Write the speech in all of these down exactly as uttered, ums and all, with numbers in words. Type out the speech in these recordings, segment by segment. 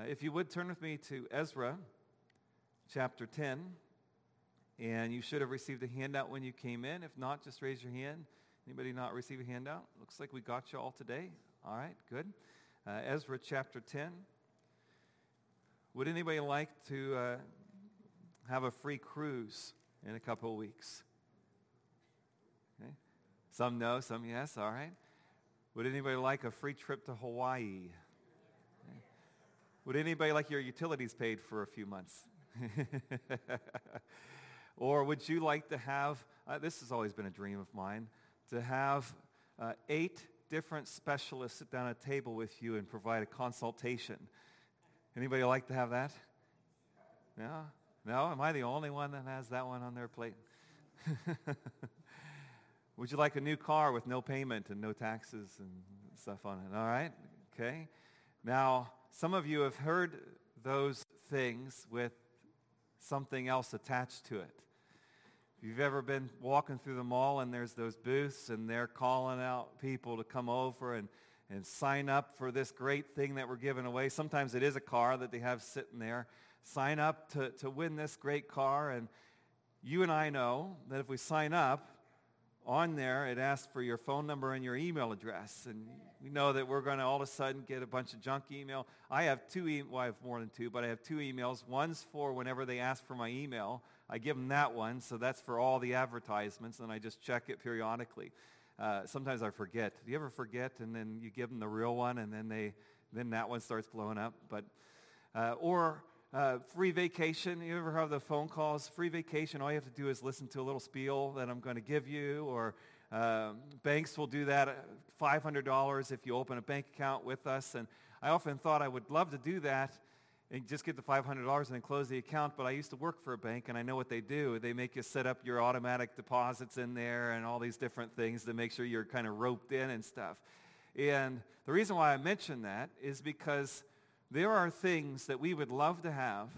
if you would turn with me to Ezra chapter ten, and you should have received a handout when you came in. If not, just raise your hand. Anybody not receive a handout? Looks like we got you all today. All right, good. Uh, Ezra chapter ten. Would anybody like to uh, have a free cruise in a couple of weeks? Okay. Some no, some yes, all right. Would anybody like a free trip to Hawaii? Okay. Would anybody like your utilities paid for a few months? Or would you like to have, uh, this has always been a dream of mine, to have uh, eight different specialists sit down at a table with you and provide a consultation? Anybody like to have that? No? No? Am I the only one that has that one on their plate? Would you like a new car with no payment and no taxes and stuff on it? All right? Okay. Now, some of you have heard those things with something else attached to it. If you've ever been walking through the mall and there's those booths and they're calling out people to come over and, and sign up for this great thing that we're giving away. Sometimes it is a car that they have sitting there. Sign up to, to win this great car. And you and I know that if we sign up, on there it asks for your phone number and your email address. And we know that we're going to all of a sudden get a bunch of junk email. I have two, e- well I have more than two, but I have two emails. One's for whenever they ask for my email. I give them that one, so that's for all the advertisements, and I just check it periodically. Uh, sometimes I forget. Do you ever forget, and then you give them the real one, and then they, then that one starts blowing up? But uh, or uh, free vacation. You ever have the phone calls? Free vacation. All you have to do is listen to a little spiel that I'm going to give you. Or uh, banks will do that. five hundred dollars if you open a bank account with us. And I often thought I would love to do that and just get the five hundred dollars and then close the account. But I used to work for a bank, and I know what they do. They make you set up your automatic deposits in there and all these different things to make sure you're kind of roped in and stuff. And the reason why I mention that is because there are things that we would love to have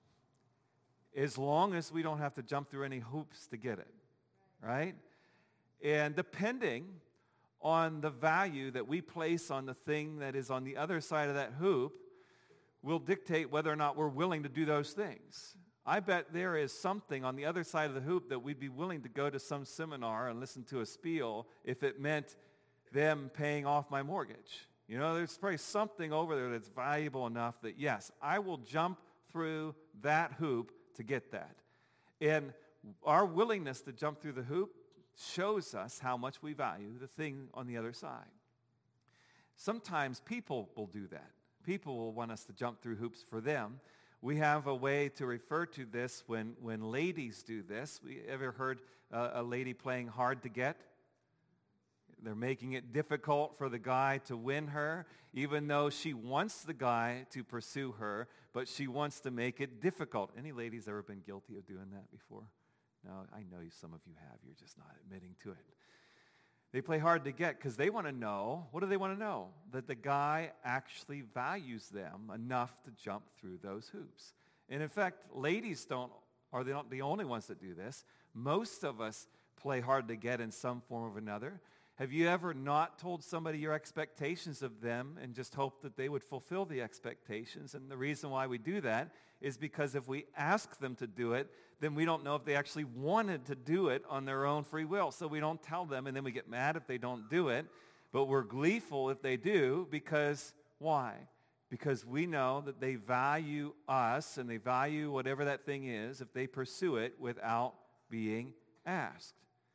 as long as we don't have to jump through any hoops to get it, right? And depending on the value that we place on the thing that is on the other side of that hoop will dictate whether or not we're willing to do those things. I bet there is something on the other side of the hoop that we'd be willing to go to some seminar and listen to a spiel if it meant them paying off my mortgage. You know, there's probably something over there that's valuable enough that, yes, I will jump through that hoop to get that. And our willingness to jump through the hoop shows us how much we value the thing on the other side. Sometimes people will do that. People will want us to jump through hoops for them. We have a way to refer to this when, when ladies do this. We ever heard uh, a lady playing hard to get? They're making it difficult for the guy to win her, even though she wants the guy to pursue her, but she wants to make it difficult. Any ladies ever been guilty of doing that before? No, I know some of you have. You're just not admitting to it. They play hard to get because they want to know, what do they want to know? That the guy actually values them enough to jump through those hoops. And in fact, ladies don't are they not the only ones that do this. Most of us play hard to get in some form or another. Have you ever not told somebody your expectations of them and just hoped that they would fulfill the expectations? And the reason why we do that is because if we ask them to do it, then we don't know if they actually wanted to do it on their own free will. So we don't tell them, and then we get mad if they don't do it. But we're gleeful if they do, because why? Because we know that they value us and they value whatever that thing is if they pursue it without being asked.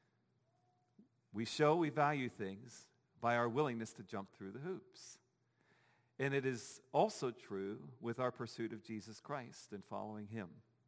We show we value things by our willingness to jump through the hoops. And it is also true with our pursuit of Jesus Christ and following him.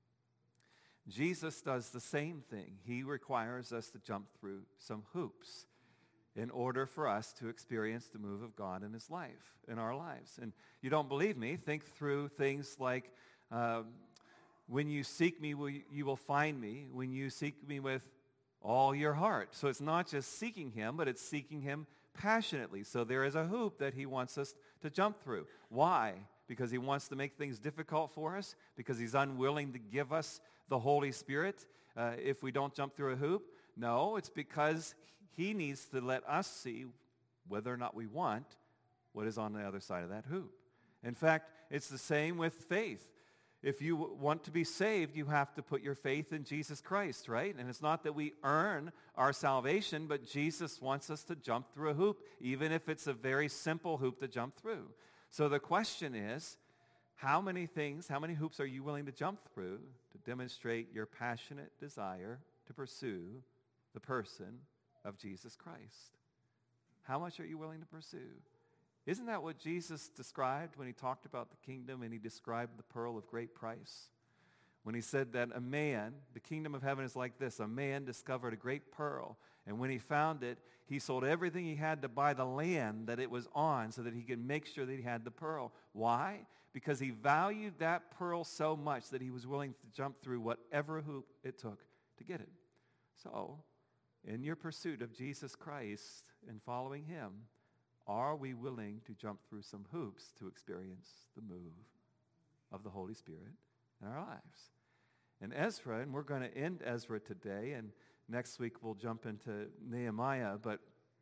Jesus does the same thing. He requires us to jump through some hoops in order for us to experience the move of God in his life, in our lives. And you don't believe me? Think through things like, um, when you seek me, will you, you will find me. When you seek me with all your heart. So it's not just seeking him, but it's seeking him passionately. So there is a hoop that he wants us to jump through. Why? Because he wants to make things difficult for us? Because he's unwilling to give us the Holy Spirit uh, if we don't jump through a hoop? No, it's because he needs to let us see whether or not we want what is on the other side of that hoop. In fact, it's the same with faith. If you want to be saved, you have to put your faith in Jesus Christ, right? And it's not that we earn our salvation, but Jesus wants us to jump through a hoop, even if it's a very simple hoop to jump through. So the question is, how many things, how many hoops are you willing to jump through to demonstrate your passionate desire to pursue the person of Jesus Christ? How much are you willing to pursue? Isn't that what Jesus described when he talked about the kingdom and he described the pearl of great price? When he said that a man, the kingdom of heaven is like this, a man discovered a great pearl, and when he found it, he sold everything he had to buy the land that it was on so that he could make sure that he had the pearl. Why? Because he valued that pearl so much that he was willing to jump through whatever hoop it took to get it. So, in your pursuit of Jesus Christ and following him, are we willing to jump through some hoops to experience the move of the Holy Spirit in our lives? And Ezra, and we're going to end Ezra today, and next week we'll jump into Nehemiah, but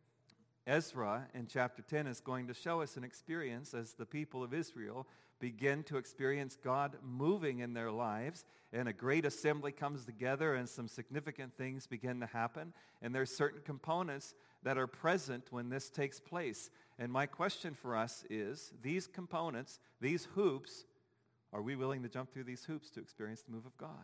Ezra in chapter ten is going to show us an experience as the people of Israel begin to experience God moving in their lives, and a great assembly comes together and some significant things begin to happen, and there's certain components that are present when this takes place. And my question for us is, these components, these hoops, are we willing to jump through these hoops to experience the move of God?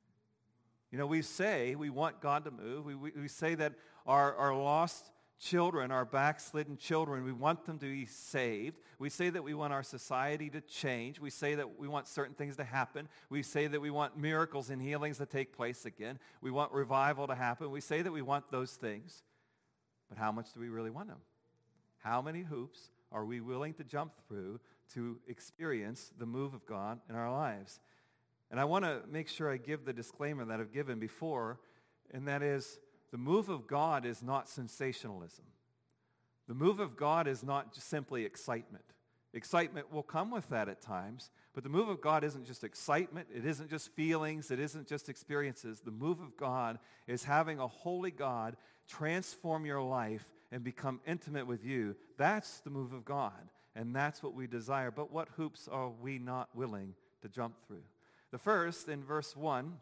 You know, we say we want God to move. We, we, we say that our, our lost children, our backslidden children, we want them to be saved. We say that we want our society to change. We say that we want certain things to happen. We say that we want miracles and healings to take place again. We want revival to happen. We say that we want those things. But how much do we really want them? How many hoops are we willing to jump through to experience the move of God in our lives? And I want to make sure I give the disclaimer that I've given before, and that is, the move of God is not sensationalism. The move of God is not just simply excitement. Excitement will come with that at times, but the move of God isn't just excitement. It isn't just feelings. It isn't just experiences. The move of God is having a holy God transform your life and become intimate with you. That's the move of God, and that's what we desire. But what hoops are we not willing to jump through? The first, in verse one,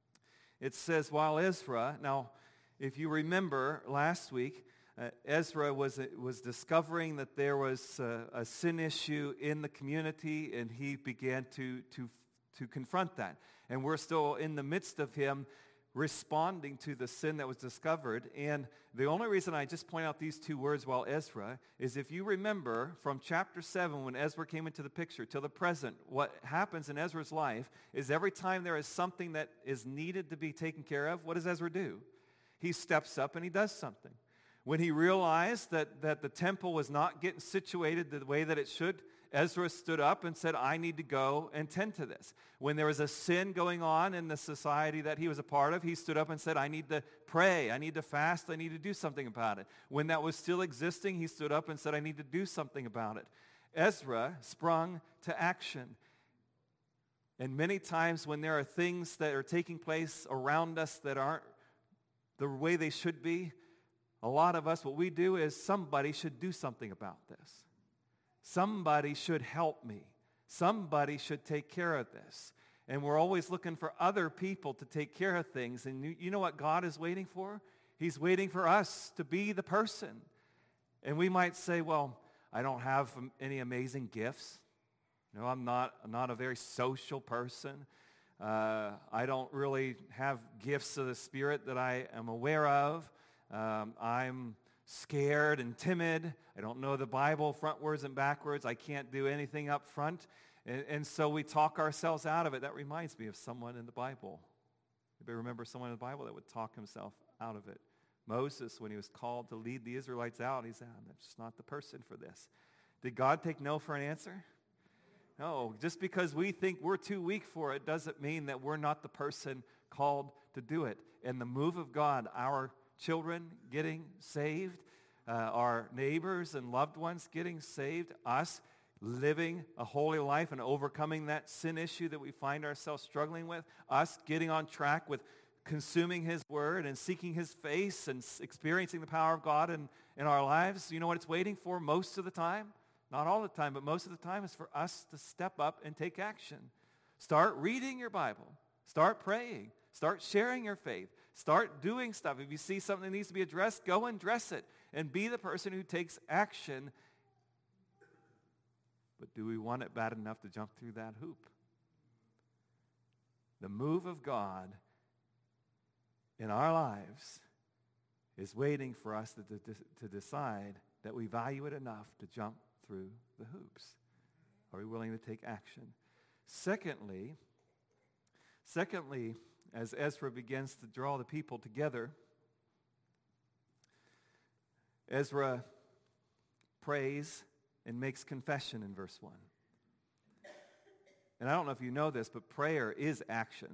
it says, while Ezra, now, if you remember last week, uh, Ezra was, uh, was discovering that there was uh, a sin issue in the community, and he began to, to, to confront that. And we're still in the midst of him responding to the sin that was discovered. And the only reason I just point out these two words, while Ezra, is if you remember from chapter seven, when Ezra came into the picture, till the present, what happens in Ezra's life is every time there is something that is needed to be taken care of, what does Ezra do? He steps up and he does something. When he realized that, that the temple was not getting situated the way that it should, Ezra stood up and said, I need to go and tend to this. When there was a sin going on in the society that he was a part of, he stood up and said, I need to pray, I need to fast, I need to do something about it. When that was still existing, he stood up and said, I need to do something about it. Ezra sprung to action. And many times when there are things that are taking place around us that aren't the way they should be, a lot of us, what we do is somebody should do something about this. Somebody should help me. Somebody should take care of this. And we're always looking for other people to take care of things. And you, you know what God is waiting for? He's waiting for us to be the person. And we might say, well, I don't have any amazing gifts. You know, I'm not, I'm not a very social person. Uh, I don't really have gifts of the Spirit that I am aware of. Um, I'm scared and timid. I don't know the Bible frontwards and backwards. I can't do anything up front. And, and so we talk ourselves out of it. That reminds me of someone in the Bible. Anybody remember someone in the Bible that would talk himself out of it? Moses, when he was called to lead the Israelites out, he said, I'm just not the person for this. Did God take no for an answer? No, just because we think we're too weak for it doesn't mean that we're not the person called to do it. And the move of God, our children getting saved, uh, our neighbors and loved ones getting saved, us living a holy life and overcoming that sin issue that we find ourselves struggling with, us getting on track with consuming his word and seeking his face and experiencing the power of God in, in our lives. You know what it's waiting for most of the time? not all the time, but most of the time, is for us to step up and take action. Start reading your Bible. Start praying. Start sharing your faith. Start doing stuff. If you see something that needs to be addressed, go and address it. And be the person who takes action. But do we want it bad enough to jump through that hoop? The move of God in our lives is waiting for us to, to, to decide that we value it enough to jump through the hoops. Are we willing to take action? Secondly, secondly, as Ezra begins to draw the people together, Ezra prays and makes confession in verse one. And I don't know if you know this, but prayer is action.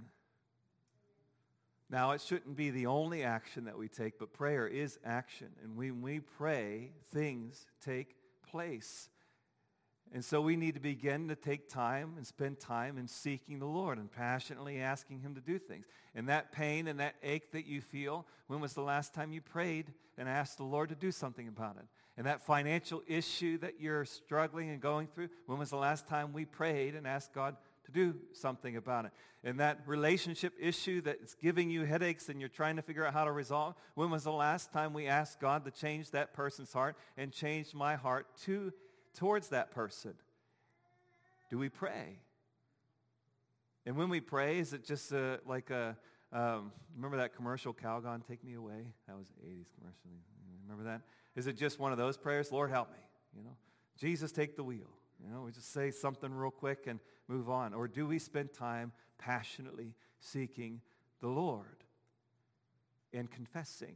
Now, it shouldn't be the only action that we take, but prayer is action. And when we pray, things take place. And so we need to begin to take time and spend time in seeking the Lord and passionately asking Him to do things. And that pain and that ache that you feel, when was the last time you prayed and asked the Lord to do something about it? And that financial issue that you're struggling and going through, when was the last time we prayed and asked God to do something about it? And that relationship issue that's giving you headaches and you're trying to figure out how to resolve, when was the last time we asked God to change that person's heart and change my heart to towards that person? Do we pray? And when we pray, is it just uh, like a, um, remember that commercial, Calgon, Take Me Away? That was an eighties commercial. Remember that? Is it just one of those prayers? Lord, help me. You know, Jesus, take the wheel. You know, we just say something real quick and move on. Or do we spend time passionately seeking the Lord and confessing?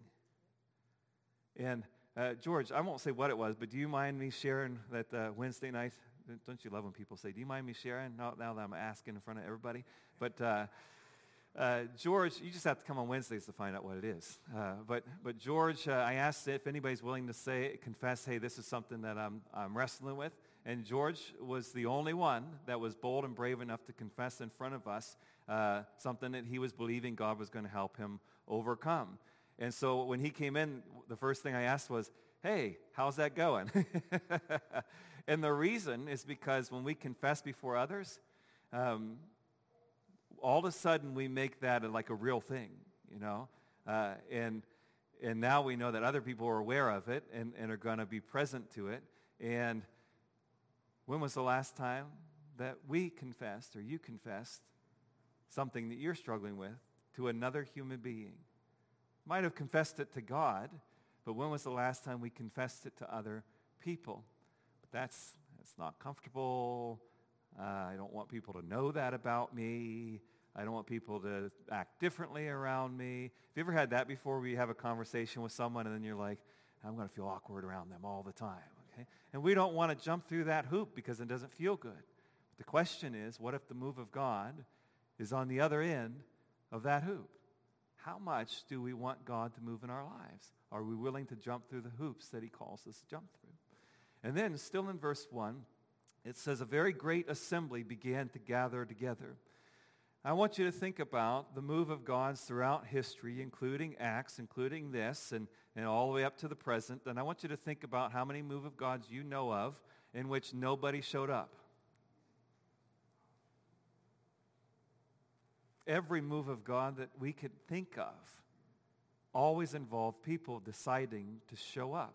And uh, George, I won't say what it was, but do you mind me sharing that uh, Wednesday night? Don't you love when people say, do you mind me sharing? Now, now that I'm asking in front of everybody. But uh, uh, George, you just have to come on Wednesdays to find out what it is. Uh, but but George, uh, I asked if anybody's willing to say, confess, hey, this is something that I'm I'm wrestling with. And George was the only one that was bold and brave enough to confess in front of us uh, something that he was believing God was going to help him overcome. And so when he came in, the first thing I asked was, hey, how's that going? And the reason is because when we confess before others, um, all of a sudden we make that like a real thing, you know? Uh, and and now we know that other people are aware of it and, and are going to be present to it. And when was the last time that we confessed or you confessed something that you're struggling with to another human being? Might have confessed it to God, but when was the last time we confessed it to other people? But that's, that's not comfortable. Uh, I don't want people to know that about me. I don't want people to act differently around me. Have you ever had that before, where you have a conversation with someone and then you're like, I'm going to feel awkward around them all the time? Okay? And we don't want to jump through that hoop because it doesn't feel good. But the question is, what if the move of God is on the other end of that hoop? How much do we want God to move in our lives? Are we willing to jump through the hoops that He calls us to jump through? And then, still in verse one, it says, a very great assembly began to gather together. I want you to think about the move of God throughout history, including Acts, including this, and, and all the way up to the present. And I want you to think about how many move of Gods you know of in which nobody showed up. Every move of God that we could think of always involved people deciding to show up.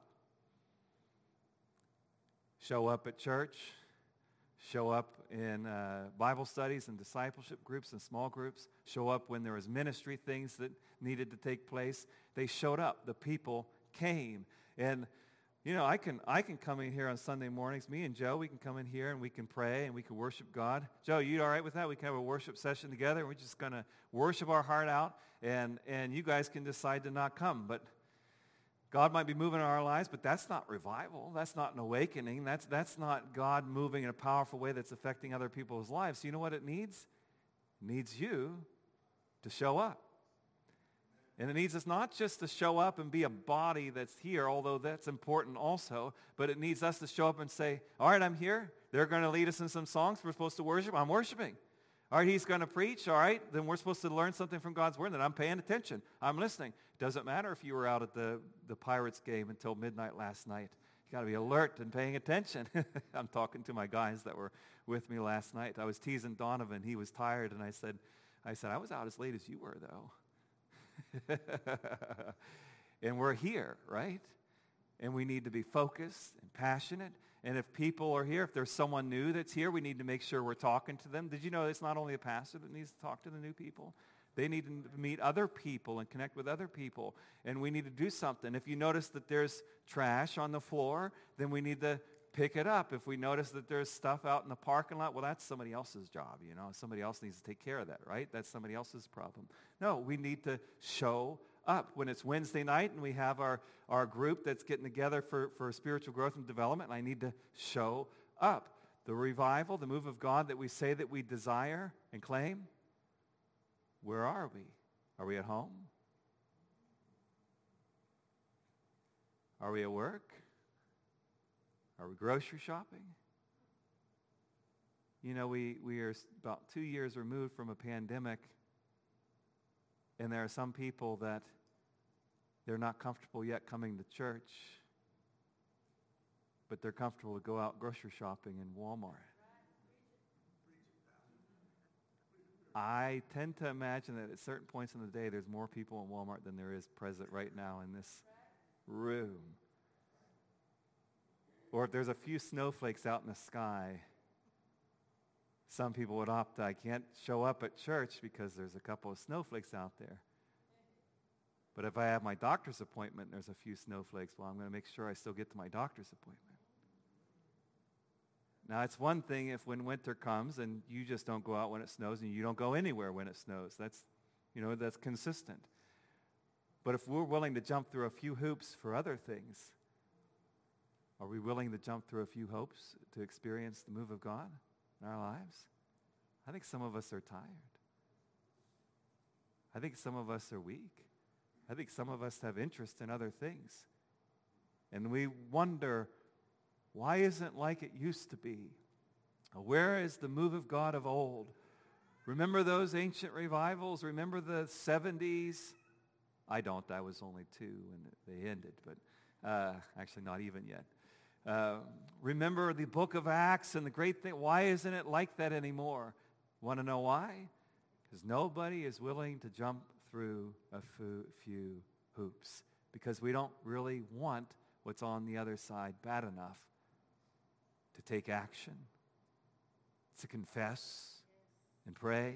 Show up at church, show up in uh, Bible studies and discipleship groups and small groups, show up when there was ministry things that needed to take place. They showed up. The people came. And you know, I can I can come in here on Sunday mornings. Me and Joe, we can come in here and we can pray and we can worship God. Joe, you all right with that? We can have a worship session together. We're just going to worship our heart out, and, and you guys can decide to not come. But God might be moving in our lives, but that's not revival. That's not an awakening. That's, that's not God moving in a powerful way that's affecting other people's lives. So you know what it needs? It needs you to show up. And it needs us not just to show up and be a body that's here, although that's important also, but it needs us to show up and say, all right, I'm here. They're going to lead us in some songs. We're supposed to worship. I'm worshiping. All right, he's going to preach. All right, then we're supposed to learn something from God's word. Then I'm paying attention. I'm listening. It doesn't matter if you were out at the, the Pirates game until midnight last night You got to be alert and paying attention. I'm talking to my guys that were with me last night. I was teasing Donovan. He was tired, and I said, I said, I was out as late as you were, though. And we're here, right? And we need to be focused and passionate. And if people are here, if there's someone new that's here, we need to make sure we're talking to them. Did you know it's not only a pastor that needs to talk to the new people? They need to meet other people and connect with other people. And we need to do something. If you notice that there's trash on the floor, then we need to pick it up. If we notice that there's stuff out in the parking lot, well, that's somebody else's job, you know. Somebody else needs to take care of that, right? That's somebody else's problem. No, we need to show up. When it's Wednesday night and we have our, our group that's getting together for, for spiritual growth and development, I need to show up. The revival, the move of God that we say that we desire and claim, where are we? Are we at home? Are we at work? Are we grocery shopping? You know, we, we are about two years removed from a pandemic, and there are some people that they're not comfortable yet coming to church, but they're comfortable to go out grocery shopping in Walmart. I tend to imagine that at certain points in the day, there's more people in Walmart than there is present right now in this room. Or if there's a few snowflakes out in the sky, some people would opt, I can't show up at church because there's a couple of snowflakes out there. But if I have my doctor's appointment and there's a few snowflakes, well, I'm going to make sure I still get to my doctor's appointment. Now, it's one thing if when winter comes and you just don't go out when it snows and you don't go anywhere when it snows. That's, you know, that's consistent. But if we're willing to jump through a few hoops for other things, are we willing to jump through a few hopes to experience the move of God in our lives? I think some of us are tired. I think some of us are weak. I think some of us have interest in other things. And we wonder, why isn't it like it used to be? Where is the move of God of old? Remember those ancient revivals? Remember the seventies? I don't. I was only two when they ended, but uh, actually not even yet. Uh, remember the book of Acts and the great thing. Why isn't it like that anymore? Want to know why? Because nobody is willing to jump through a few hoops because we don't really want what's on the other side bad enough to take action, to confess and pray,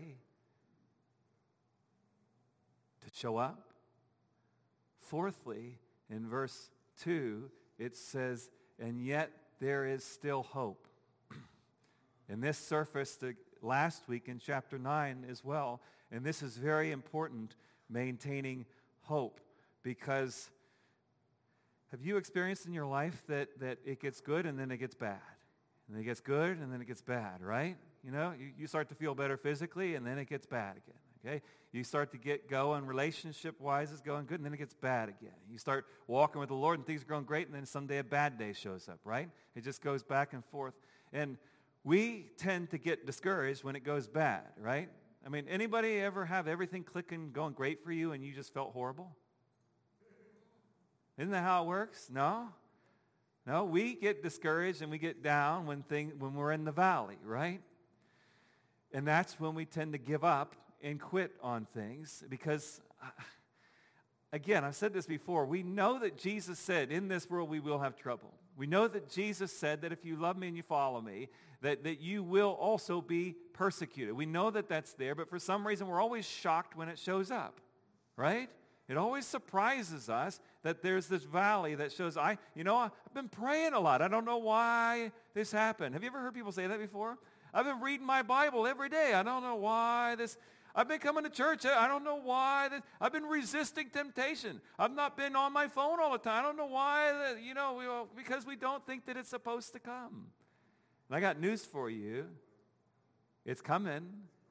to show up. Fourthly, in verse two, it says, and yet there is still hope. And this surfaced last week in chapter nine as well. And this is very important, maintaining hope, because have you experienced in your life that, that it gets good and then it gets bad? And then it gets good and then it gets bad, right? You know, you, you start to feel better physically and then it gets bad again, okay? You start to get going relationship-wise, it's going good, and then it gets bad again. You start walking with the Lord and things are going great, and then someday a bad day shows up, right? It just goes back and forth. And we tend to get discouraged when it goes bad, right? I mean, anybody ever have everything clicking, going great for you, and you just felt horrible? Isn't that how it works? No? No, we get discouraged and we get down when thing, when we're in the valley, right? And that's when we tend to give up and quit on things because, again, I've said this before, we know that Jesus said, in this world we will have trouble. We know that Jesus said that if you love me and you follow me, that, that you will also be persecuted. We know that that's there, but for some reason we're always shocked when it shows up, right? It always surprises us that there's this valley that shows, I, you know, I've been praying a lot. I don't know why this happened. Have you ever heard people say that before? I've been reading my Bible every day. I don't know why this, I've been coming to church. I don't know why this, I've been resisting temptation. I've not been on my phone all the time. I don't know why, that, you know, we, because we don't think that it's supposed to come. And I got news for you. It's coming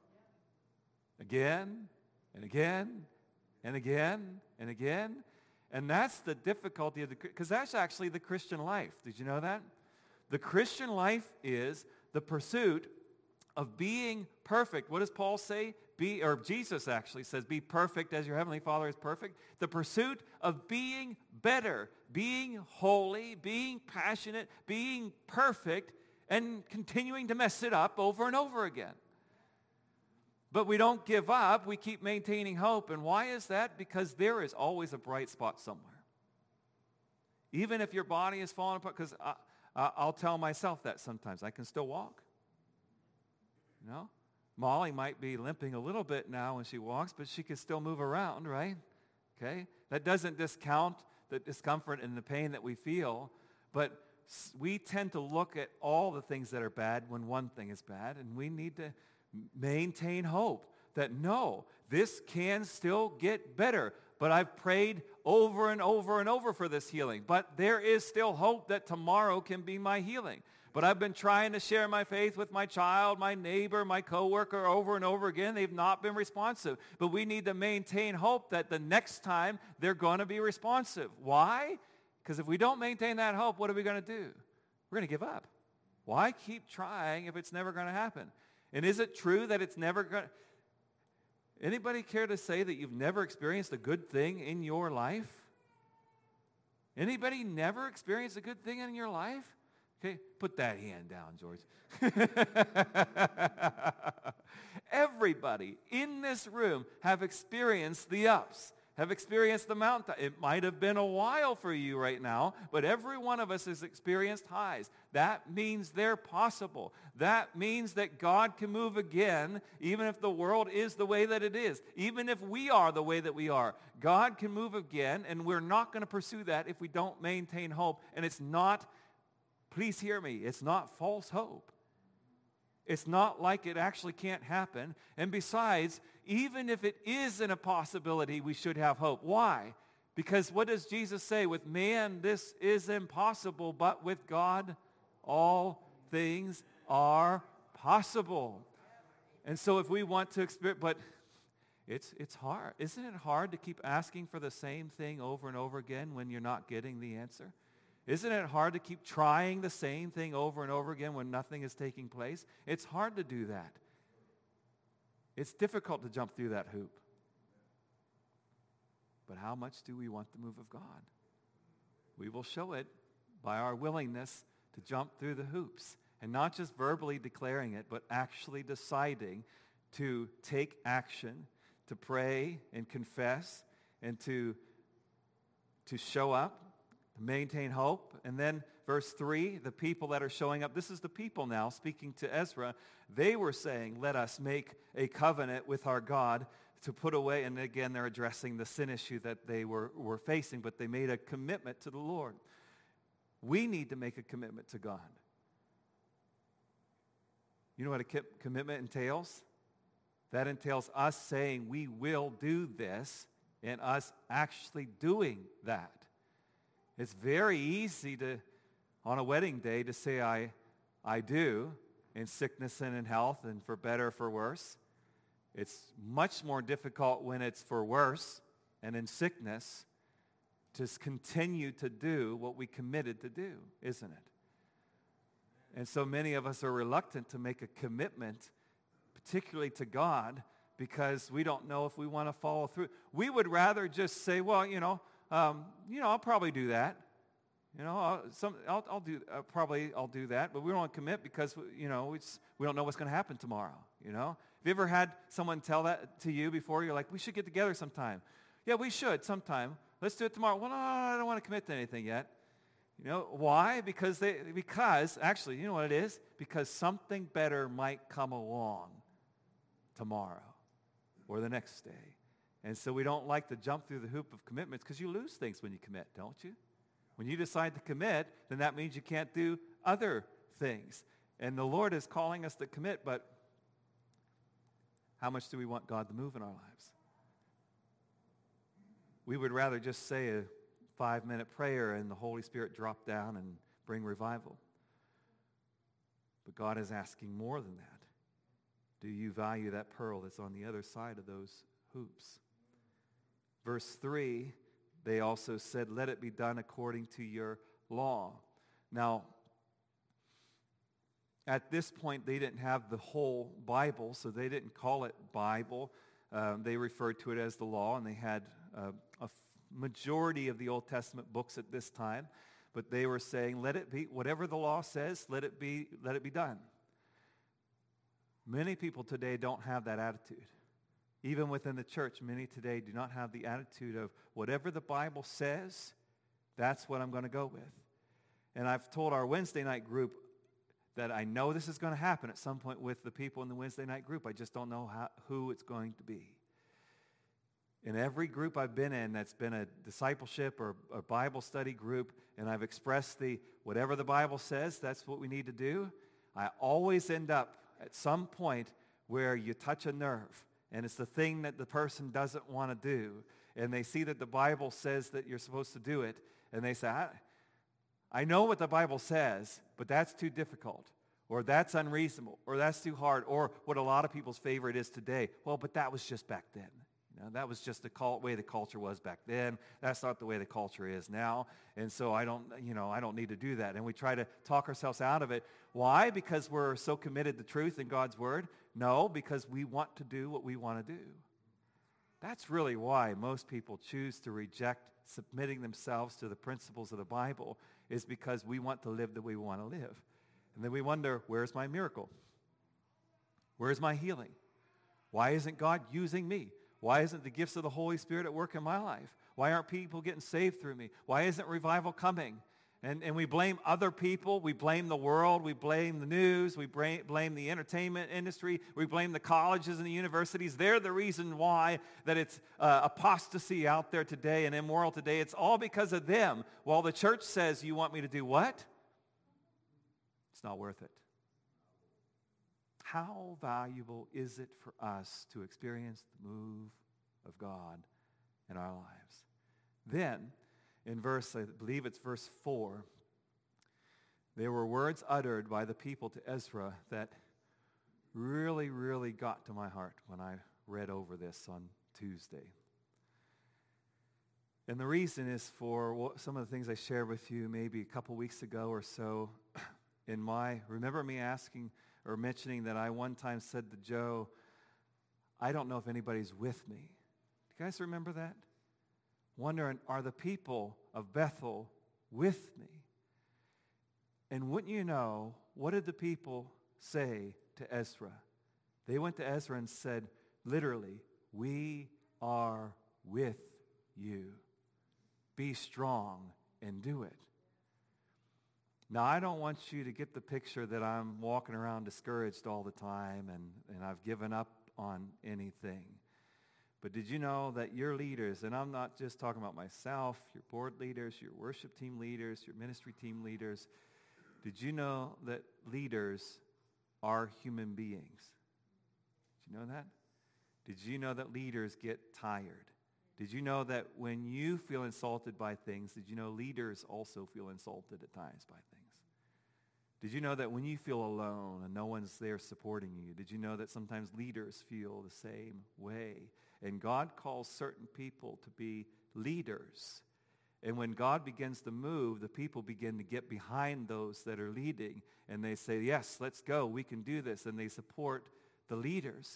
again and again and again and again. And that's the difficulty of the, because that's actually the Christian life. Did you know that? The Christian life is the pursuit of being perfect. What does Paul say? Be, or Jesus actually says, be perfect as your heavenly Father is perfect. The pursuit of being better, being holy, being passionate, being perfect, and continuing to mess it up over and over again. But we don't give up. We keep maintaining hope. And why is that? Because there is always a bright spot somewhere. Even if your body is falling apart, because I'll tell myself that sometimes. I can still walk. You know? Molly might be limping a little bit now when she walks, but she can still move around, right? Okay? That doesn't discount the discomfort and the pain that we feel, but we tend to look at all the things that are bad when one thing is bad, and we need to maintain hope that no, this can still get better. But I've prayed over and over and over for this healing, but there is still hope that tomorrow can be my healing. But I've been trying to share my faith with my child, my neighbor, my coworker over and over again. They've not been responsive. But we need to maintain hope that the next time they're going to be responsive. Why? Because if we don't maintain that hope, what are we going to do? We're going to give up. Why keep trying if it's never going to happen? And is it true that it's never going to... Anybody care to say that you've never experienced a good thing in your life? Anybody never experienced a good thing in your life? Okay, put that hand down, George. Everybody in this room have experienced the ups, have experienced the mountain. It might have been a while for you right now, but every one of us has experienced highs. That means they're possible. That means that God can move again, even if the world is the way that it is. Even if we are the way that we are, God can move again, and we're not going to pursue that if we don't maintain hope. And it's not... Please hear me. It's not false hope. It's not like it actually can't happen. And besides, even if it is an impossibility, we should have hope. Why? Because what does Jesus say? With man, this is impossible, but with God, all things are possible. And so if we want to experience, but it's, it's hard. Isn't it hard to keep asking for the same thing over and over again when you're not getting the answer? Isn't it hard to keep trying the same thing over and over again when nothing is taking place? It's hard to do that. It's difficult to jump through that hoop. But how much do we want the move of God? We will show it by our willingness to jump through the hoops. And not just verbally declaring it, but actually deciding to take action, to pray and confess, and to, to show up. Maintain hope. And then verse three, the people that are showing up, this is the people now speaking to Ezra. They were saying, let us make a covenant with our God to put away, and again they're addressing the sin issue that they were, were facing, but they made a commitment to the Lord. We need to make a commitment to God. You know what a commitment entails? That entails us saying we will do this and us actually doing that. It's very easy to, on a wedding day, to say I, I do in sickness and in health and for better or for worse. It's much more difficult when it's for worse and in sickness to continue to do what we committed to do, isn't it? And so many of us are reluctant to make a commitment, particularly to God, because we don't know if we want to follow through. We would rather just say, well, you know, Um, you know, I'll probably do that. You know, I'll, some, I'll, I'll do uh, probably I'll do that, but we don't want to commit because you know it's, we don't know what's going to happen tomorrow. You know, have you ever had someone tell that to you before? You're like, we should get together sometime. Yeah, we should sometime. Let's do it tomorrow. Well, no, I don't want to commit to anything yet. You know why? Because they because actually, you know what it is? Because something better might come along tomorrow or the next day. And so we don't like to jump through the hoop of commitments because you lose things when you commit, don't you? When you decide to commit, then that means you can't do other things. And the Lord is calling us to commit, but how much do we want God to move in our lives? We would rather just say a five-minute prayer and the Holy Spirit drop down and bring revival. But God is asking more than that. Do you value that pearl that's on the other side of those hoops? Verse three, they also said, let it be done according to your law. Now, at this point, they didn't have the whole Bible, so they didn't call it Bible. Um, they referred to it as the law, and they had uh, a f- majority of the Old Testament books at this time. But they were saying, let it be, whatever the law says, let it be, let it be done. Many people today don't have that attitude. Even within the church, many today do not have the attitude of whatever the Bible says, that's what I'm going to go with. And I've told our Wednesday night group that I know this is going to happen at some point with the people in the Wednesday night group. I just don't know how, who it's going to be. In every group I've been in that's been a discipleship or a Bible study group, and I've expressed the whatever the Bible says, that's what we need to do, I always end up at some point where you touch a nerve, and it's the thing that the person doesn't want to do, and they see that the Bible says that you're supposed to do it, and they say, I, I know what the Bible says, but that's too difficult, or that's unreasonable, or that's too hard, or what a lot of people's favorite is today. Well, but that was just back then. You know, that was just the cult, way the culture was back then. That's not the way the culture is now, and so I don't, you know, I don't need to do that. And we try to talk ourselves out of it. Why? Because we're so committed to truth in God's Word? No, because we want to do what we want to do. That's really why most people choose to reject submitting themselves to the principles of the Bible, is because we want to live the way we want to live. And then we wonder, where's my miracle? Where's my healing? Why isn't God using me? Why isn't the gifts of the Holy Spirit at work in my life? Why aren't people getting saved through me? Why isn't revival coming? And, and we blame other people. We blame the world. We blame the news. We blame, blame the entertainment industry. We blame the colleges and the universities. They're the reason why that it's uh, apostasy out there today and immoral today. It's all because of them. While the church says, you want me to do what? It's not worth it. How valuable is it for us to experience the move of God in our lives? Then, in verse, I believe it's verse four, there were words uttered by the people to Ezra that really, really got to my heart when I read over this on Tuesday. And the reason is for some of the things I shared with you maybe a couple weeks ago or so in my, remember me asking or mentioning that I one time said to Joe, I don't know if anybody's with me. Do you guys remember that? Wondering, are the people of Bethel with me? And wouldn't you know, what did the people say to Ezra? They went to Ezra and said, literally, we are with you. Be strong and do it. Now, I don't want you to get the picture that I'm walking around discouraged all the time and, and I've given up on anything. But did you know that your leaders, and I'm not just talking about myself, your board leaders, your worship team leaders, your ministry team leaders, did you know that leaders are human beings? Did you know that? Did you know that leaders get tired? Did you know that when you feel insulted by things, did you know leaders also feel insulted at times by things? Did you know that when you feel alone and no one's there supporting you, did you know that sometimes leaders feel the same way? And God calls certain people to be leaders. And when God begins to move, the people begin to get behind those that are leading. And they say, yes, let's go. We can do this. And they support the leaders.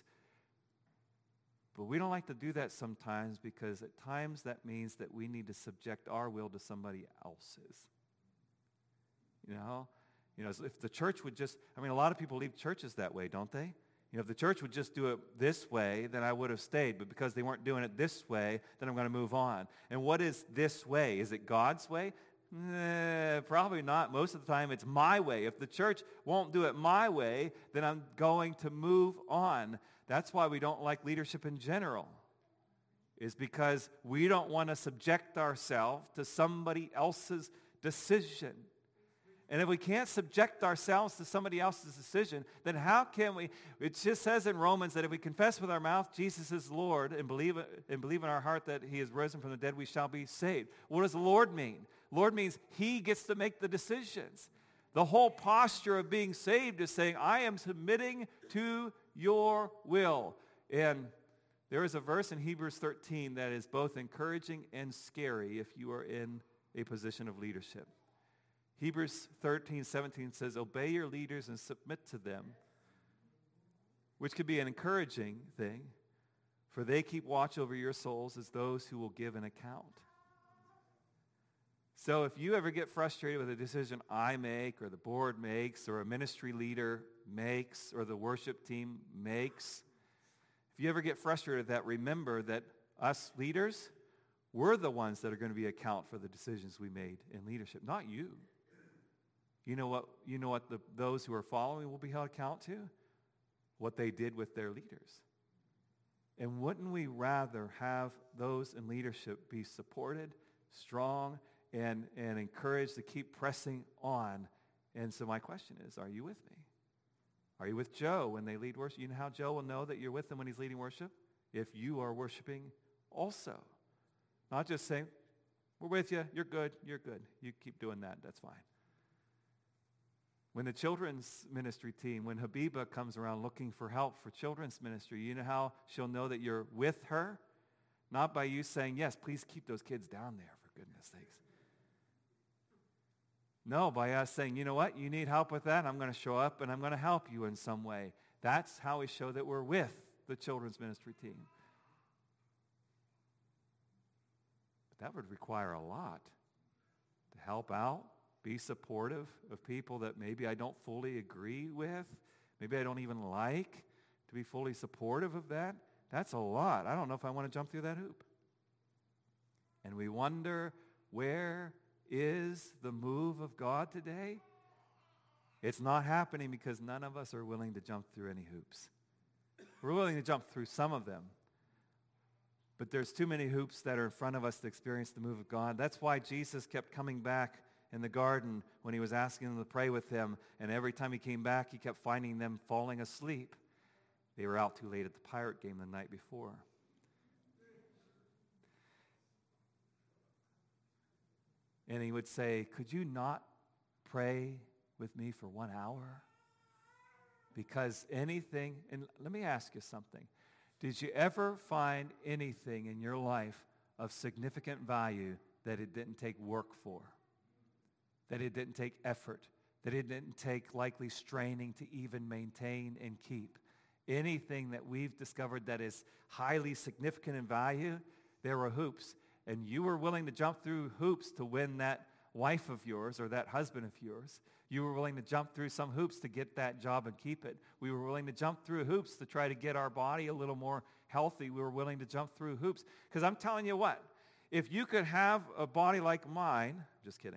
But we don't like to do that sometimes because at times that means that we need to subject our will to somebody else's. You know? You know, if the church would just, I mean, a lot of people leave churches that way, don't they? You know, if the church would just do it this way, then I would have stayed. But because they weren't doing it this way, then I'm going to move on. And what is this way? Is it God's way? Eh, probably not. Most of the time, it's my way. If the church won't do it my way, then I'm going to move on. That's why we don't like leadership in general, is because we don't want to subject ourselves to somebody else's decision. And if we can't subject ourselves to somebody else's decision, then how can we? It just says in Romans that if we confess with our mouth Jesus is Lord and believe, and believe in our heart that he is risen from the dead, we shall be saved. What does the Lord mean? Lord means he gets to make the decisions. The whole posture of being saved is saying, I am submitting to your will. And there is a verse in Hebrews thirteen that is both encouraging and scary if you are in a position of leadership. Hebrews thirteen seventeen says, obey your leaders and submit to them, which could be an encouraging thing, for they keep watch over your souls as those who will give an account. So if you ever get frustrated with a decision I make, or the board makes, or a ministry leader makes, or the worship team makes, if you ever get frustrated with that, remember that us leaders, we're the ones that are going to be account for the decisions we made in leadership, not you. You know what, you know what the, those who are following will be held account to? What they did with their leaders. And wouldn't we rather have those in leadership be supported, strong, and, and encouraged to keep pressing on? And so my question is, are you with me? Are you with Joe when they lead worship? You know how Joe will know that you're with him when he's leading worship? If you are worshiping also. Not just saying, we're with you, you're good, you're good. You keep doing that, that's fine. When the children's ministry team, when Habiba comes around looking for help for children's ministry, you know how she'll know that you're with her? Not by you saying, yes, please keep those kids down there, for goodness sakes. No, by us saying, you know what, you need help with that, I'm going to show up and I'm going to help you in some way. That's how we show that we're with the children's ministry team. But that would require a lot to help out, be supportive of people that maybe I don't fully agree with, maybe I don't even like, to be fully supportive of that. That's a lot. I don't know if I want to jump through that hoop. And we wonder, where is the move of God today? It's not happening because none of us are willing to jump through any hoops. We're willing to jump through some of them. But there's too many hoops that are in front of us to experience the move of God. That's why Jesus kept coming back in the garden when he was asking them to pray with him. And every time he came back, he kept finding them falling asleep. They were out too late at the pirate game the night before. And he would say, could you not pray with me for one hour? Because anything, and let me ask you something. Did you ever find anything in your life of significant value that it didn't take work for? That it didn't take effort? That it didn't take likely straining to even maintain and keep? Anything that we've discovered that is highly significant in value, there were hoops. And you were willing to jump through hoops to win that wife of yours or that husband of yours. You were willing to jump through some hoops to get that job and keep it. We were willing to jump through hoops to try to get our body a little more healthy. We were willing to jump through hoops. Because I'm telling you what, if you could have a body like mine, just kidding.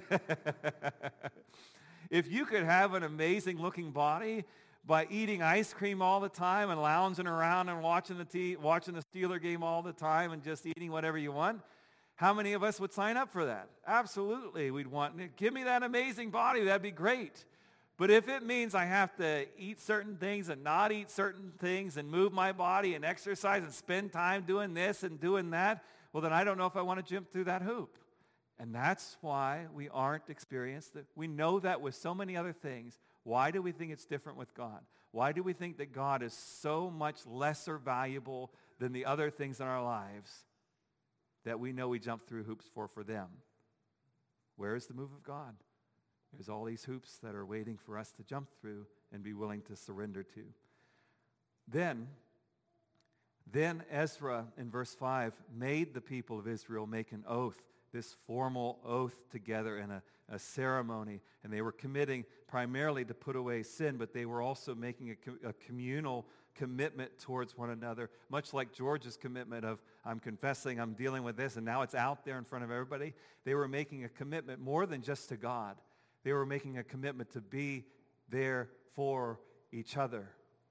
If you could have an amazing looking body by eating ice cream all the time and lounging around and watching the t- watching the Steeler game all the time and just eating whatever you want, how many of us would sign up for that? Absolutely, we'd want, give me that amazing body, that'd be great. But if it means I have to eat certain things and not eat certain things and move my body and exercise and spend time doing this and doing that, well, then I don't know if I want to jump through that hoop. And that's why we aren't experienced. We know that with so many other things. Why do we think it's different with God? Why do we think that God is so much lesser valuable than the other things in our lives that we know we jump through hoops for for them? Where is the move of God? There's all these hoops that are waiting for us to jump through and be willing to surrender to. Then, then Ezra in verse five made the people of Israel make an oath, this formal oath together in a, a ceremony. And they were committing primarily to put away sin, but they were also making a, co- a communal commitment towards one another, much like George's commitment of, I'm confessing, I'm dealing with this, and now it's out there in front of everybody. They were making a commitment more than just to God. They were making a commitment to be there for each other.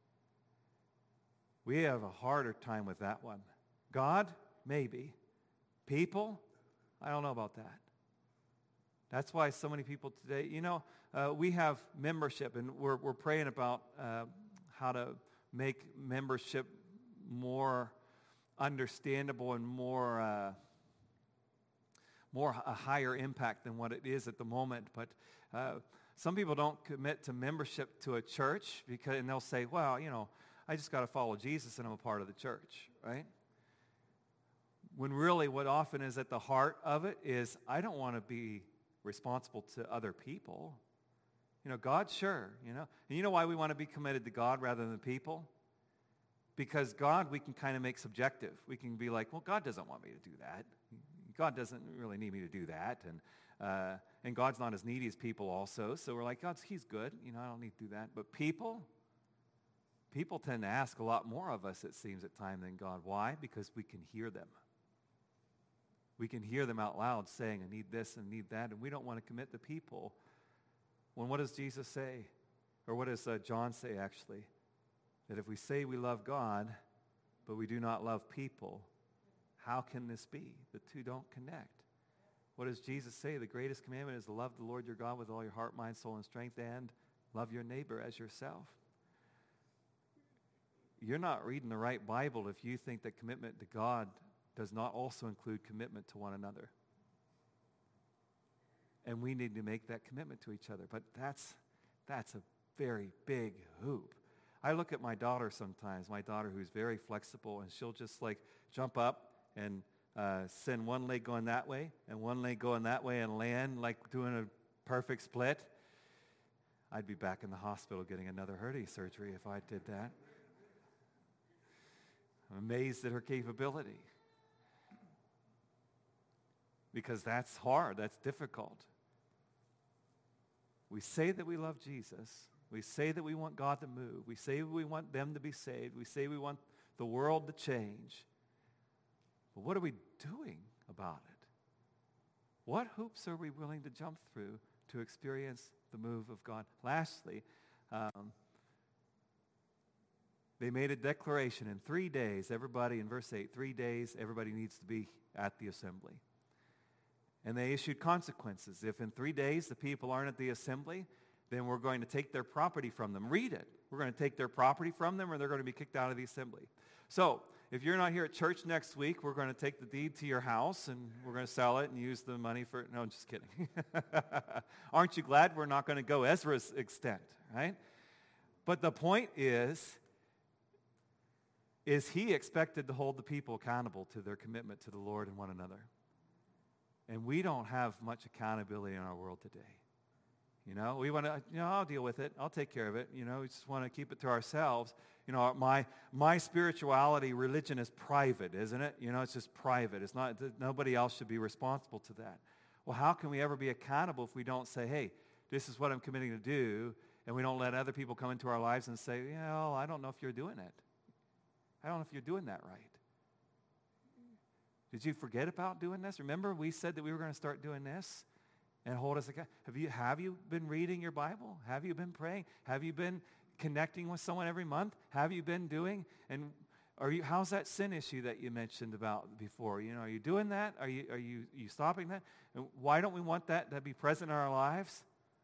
We have a harder time with that one. God, maybe. People, I don't know about that. That's why so many people today, you know, uh, we have membership, and we're we're praying about uh, how to make membership more understandable and more uh, more a higher impact than what it is at the moment. But uh, some people don't commit to membership to a church because, and they'll say, well, you know, I just got to follow Jesus and I'm a part of the church, right? When really what often is at the heart of it is, I don't want to be responsible to other people. You know, God, sure, you know. And you know why we want to be committed to God rather than people? Because God, we can kind of make subjective. We can be like, well, God doesn't want me to do that. God doesn't really need me to do that. And uh, and God's not as needy as people also. So we're like, God's, he's good. You know, I don't need to do that. But people, people tend to ask a lot more of us, it seems, at times than God. Why? Because we can hear them. We can hear them out loud saying, I need this and need that. And we don't want to commit to people. When what does Jesus say? Or what does uh, John say, actually? That if we say we love God, but we do not love people, how can this be? The two don't connect. What does Jesus say? The greatest commandment is to love the Lord your God with all your heart, mind, soul, and strength, and love your neighbor as yourself. You're not reading the right Bible if you think that commitment to God does not also include commitment to one another. And we need to make that commitment to each other. But that's that's a very big hoop. I look at my daughter sometimes, my daughter who's very flexible, and she'll just like jump up and uh, send one leg going that way and one leg going that way and land like doing a perfect split. I'd be back in the hospital getting another hernia surgery if I did that. I'm amazed at her capability. Because that's hard, that's difficult. We say that we love Jesus. We say that we want God to move. We say we want them to be saved. We say we want the world to change. But what are we doing about it? What hoops are we willing to jump through to experience the move of God? Lastly, um, they made a declaration in three days. Everybody, in verse eight, three days, everybody needs to be at the assembly. And they issued consequences. If in three days the people aren't at the assembly, then we're going to take their property from them. Read it. We're going to take their property from them, or they're going to be kicked out of the assembly. So if you're not here at church next week, we're going to take the deed to your house, and we're going to sell it and use the money for it. No, I'm just kidding. Aren't you glad we're not going to go Ezra's extent, right? But the point is, is he expected to hold the people accountable to their commitment to the Lord and one another. And we don't have much accountability in our world today. You know, we want to, you know, I'll deal with it. I'll take care of it. You know, we just want to keep it to ourselves. You know, my my spirituality, religion is private, isn't it? You know, it's just private. It's not, nobody else should be responsible to that. Well, how can we ever be accountable if we don't say, hey, this is what I'm committing to do, and we don't let other people come into our lives and say, you know, I don't know if you're doing it. I don't know if you're doing that right. Did you forget about doing this? Remember we said that we were going to start doing this and hold us accountable. Have you, have you been reading your Bible? Have you been praying? Have you been connecting with someone every month? Have you been doing? And are you? How's that sin issue that you mentioned about before? You know, are you doing that? Are you are you, are you stopping that? And why don't we want that to be present in our lives?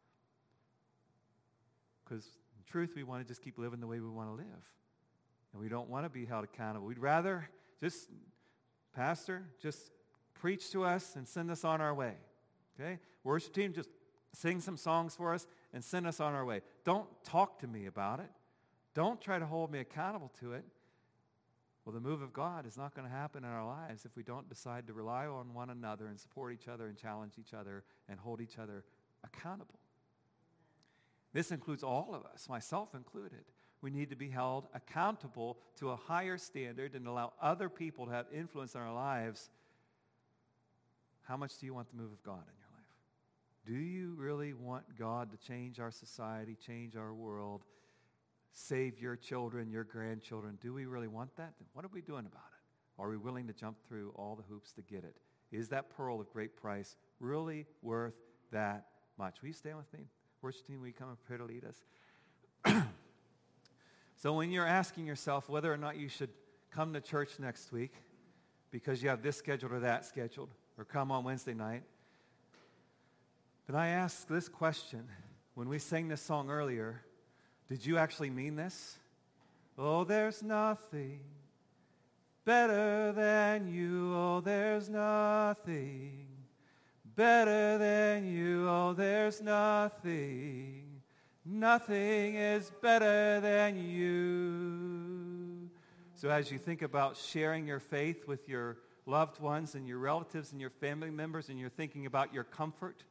Because in truth, we want to just keep living the way we want to live. And we don't want to be held accountable. We'd rather just... Pastor, just preach to us and send us on our way. Okay? Worship team, just sing some songs for us and send us on our way. Don't talk to me about it. Don't try to hold me accountable to it. Well, the move of God is not going to happen in our lives if we don't decide to rely on one another and support each other and challenge each other and hold each other accountable. This includes all of us, myself included. We need to be held accountable to a higher standard and allow other people to have influence in our lives. How much do you want the move of God in your life? Do you really want God to change our society, change our world, save your children, your grandchildren? Do we really want that? Then what are we doing about it? Are we willing to jump through all the hoops to get it? Is that pearl of great price really worth that much? Will you stand with me? Worship team, will you come and prepare to lead us? So when you're asking yourself whether or not you should come to church next week because you have this scheduled or that scheduled, or come on Wednesday night, then I ask this question. When we sang this song earlier, did you actually mean this? Oh, there's nothing better than you. Oh, there's nothing better than you. Oh, there's nothing. Nothing is better than you. So as you think about sharing your faith with your loved ones and your relatives and your family members, and you're thinking about your comfort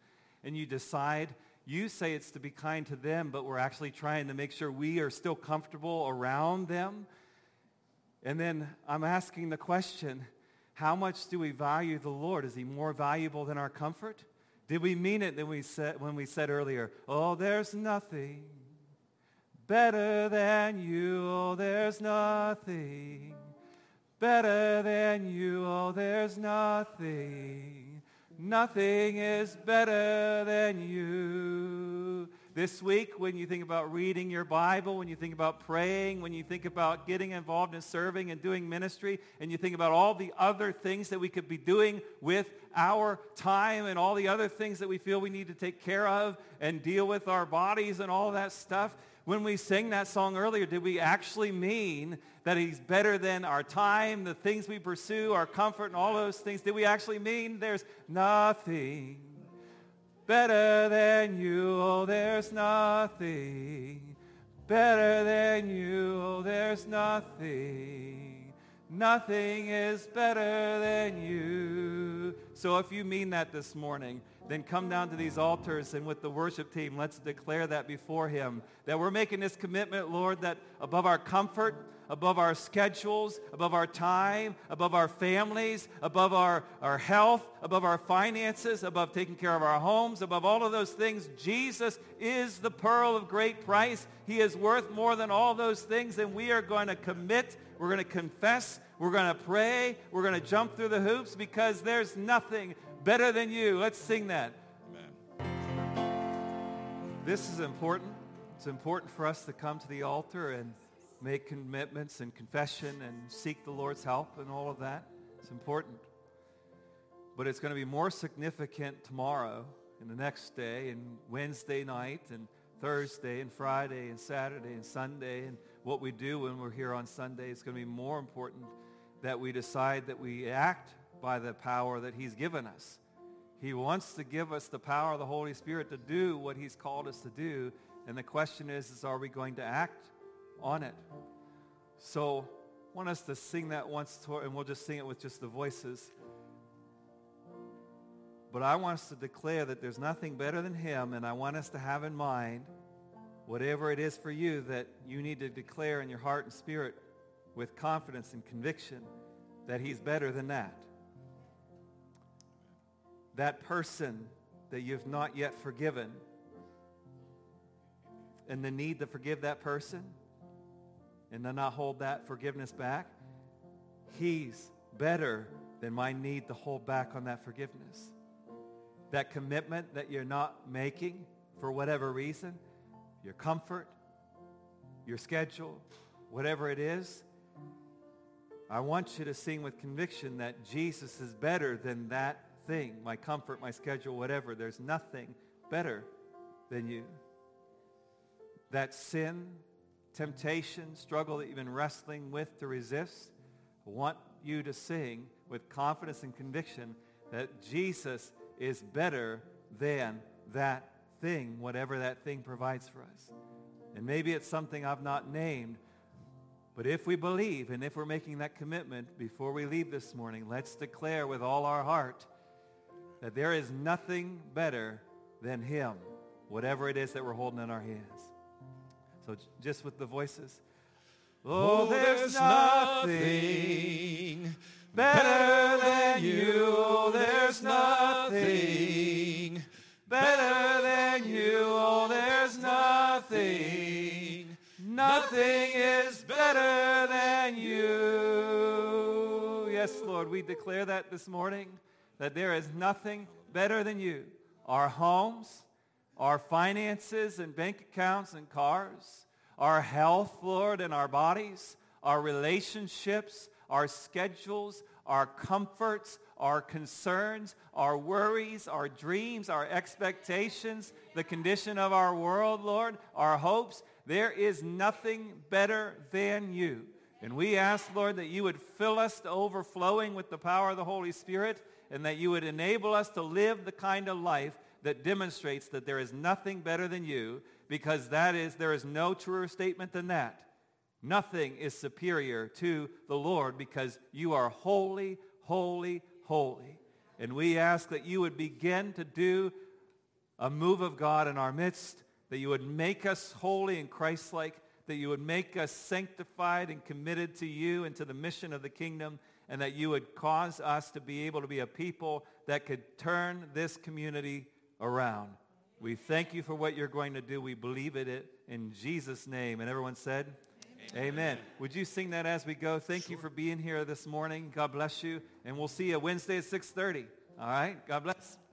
and you decide, you say it's to be kind to them, but we're actually trying to make sure we are still comfortable around them. And then I'm asking the question, how much do we value the Lord? Is he more valuable than our comfort? Did we mean it than we said, when we said earlier, oh, there's nothing better than you, oh, there's nothing better than you, oh, there's nothing. Nothing is better than you. This week, when you think about reading your Bible, when you think about praying, when you think about getting involved in serving and doing ministry, and you think about all the other things that we could be doing with our time and all the other things that we feel we need to take care of and deal with our bodies and all that stuff, when we sang that song earlier, did we actually mean that he's better than our time, the things we pursue, our comfort, and all those things? Did we actually mean there's nothing better than you, oh, there's nothing better than you, oh, there's nothing. Nothing is better than you. So if you mean that this morning, then come down to these altars, and with the worship team, let's declare that before him, that we're making this commitment, Lord, that above our comfort, above our schedules, above our time, above our families, above our, our health, above our finances, above taking care of our homes, above all of those things, Jesus is the pearl of great price. He is worth more than all those things, and we are going to commit, we're going to confess, we're going to pray, we're going to jump through the hoops, because there's nothing better than you. Let's sing that. Amen. This is important. It's important for us to come to the altar and make commitments and confession and seek the Lord's help and all of that. It's important. But it's going to be more significant tomorrow and the next day and Wednesday night and Thursday and Friday and Saturday and Sunday, and what we do when we're here on Sunday. It's going to be more important that we decide that we act by the power that he's given us. He wants to give us the power of the Holy Spirit to do what he's called us to do. And the question is, is are we going to act on it? So I want us to sing that once, to, and we'll just sing it with just the voices. But I want us to declare that there's nothing better than him, and I want us to have in mind whatever it is for you that you need to declare in your heart and spirit with confidence and conviction that he's better than that. That person that you've not yet forgiven, and the need to forgive that person and to not hold that forgiveness back, he's better than my need to hold back on that forgiveness. That commitment that you're not making for whatever reason, your comfort, your schedule, whatever it is, I want you to sing with conviction that Jesus is better than that thing, my comfort, my schedule, whatever. There's nothing better than you. That sin, temptation, struggle that you've been wrestling with to resist, I want you to sing with confidence and conviction that Jesus is better than that thing, whatever that thing provides for us. And maybe it's something I've not named, but if we believe and if we're making that commitment before we leave this morning, let's declare with all our heart that there is nothing better than him, whatever it is that we're holding in our hands. So just with the voices. Oh, there's nothing better than you. There's nothing better than you. Oh, there's nothing. Nothing is better than you. Yes, Lord, we declare that this morning, that there is nothing better than you. Our homes, our finances and bank accounts and cars, our health, Lord, and our bodies, our relationships, our schedules, our comforts, our concerns, our worries, our dreams, our expectations, the condition of our world, Lord, our hopes. There is nothing better than you. And we ask, Lord, that you would fill us to overflowing with the power of the Holy Spirit, and that you would enable us to live the kind of life that demonstrates that there is nothing better than you, because that is, there is no truer statement than that. Nothing is superior to the Lord, because you are holy, holy, holy. And we ask that you would begin to do a move of God in our midst, that you would make us holy and Christ-like, that you would make us sanctified and committed to you and to the mission of the kingdom, and that you would cause us to be able to be a people that could turn this community around. We thank you for what you're going to do. We believe it in Jesus' name. And everyone said, Amen. Amen. Would you sing that as we go? Thank sure. you for being here this morning. God bless you. And we'll see you Wednesday at six thirty. All right? God bless.